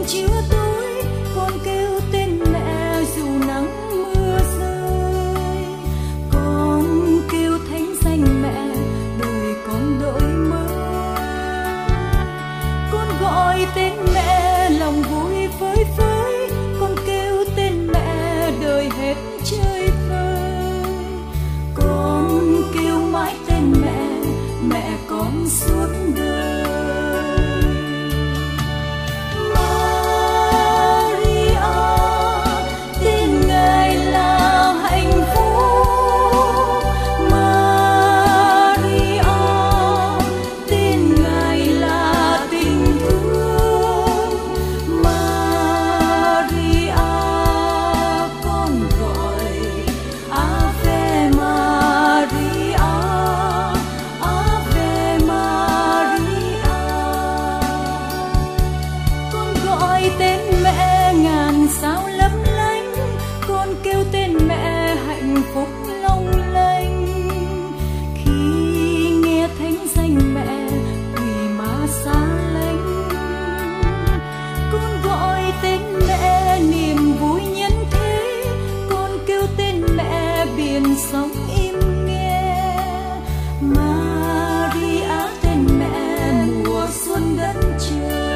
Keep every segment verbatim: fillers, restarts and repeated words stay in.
chưa tối, con kêu tên mẹ dù nắng mưa rơi. Con kêu thánh danh mẹ, đời con đổi mới. Con gọi tên mẹ lòng vui phơi phới, con kêu tên mẹ đời hết chơi vơi. Con kêu mãi tên mẹ, mẹ con suốt đời. Sao lấp lánh, con kêu tên mẹ hạnh phúc long lanh. Khi nghe thánh danh mẹ vì má xa lánh, con gọi tên mẹ niềm vui nhân thế. Con kêu tên mẹ biển sóng im nghe. Maria tên mẹ mùa xuân đất trời.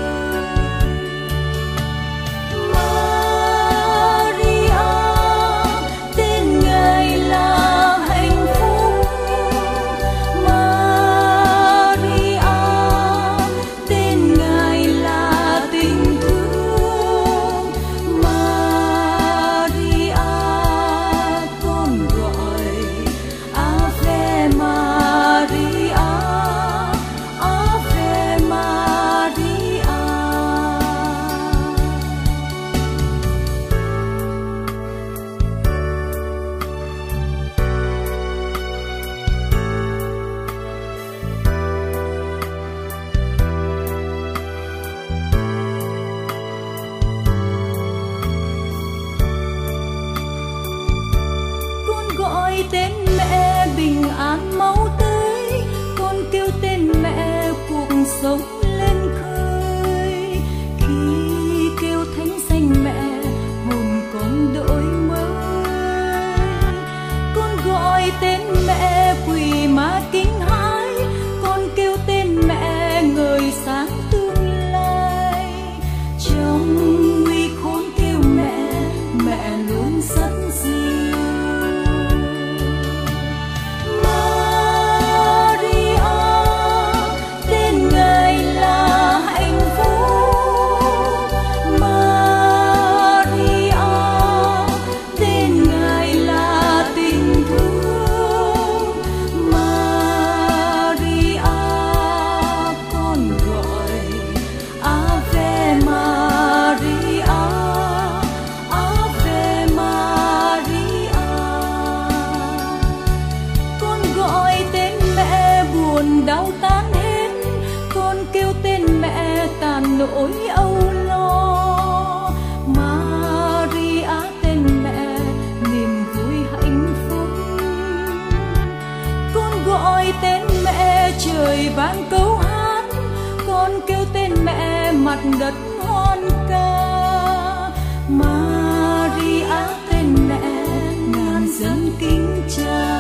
Gọi tên mẹ bình an mau tới, con kêu tên mẹ cuộc sống lên khơi. Khi kêu thánh danh mẹ hồn con đổi mới. Con gọi tên mẹ quỳ má kinh hãi, con kêu tên mẹ ngời sáng tương lai. Trong nguy khốn kêu mẹ, mẹ luôn sẵn sàng. Đau tan hết, con kêu tên mẹ tàn nỗi âu lo. Maria tên mẹ niềm vui hạnh phúc. Con gọi tên mẹ trời vang câu hát, con kêu tên mẹ mặt đất hoan ca. Maria tên mẹ ngàn dân kính cha.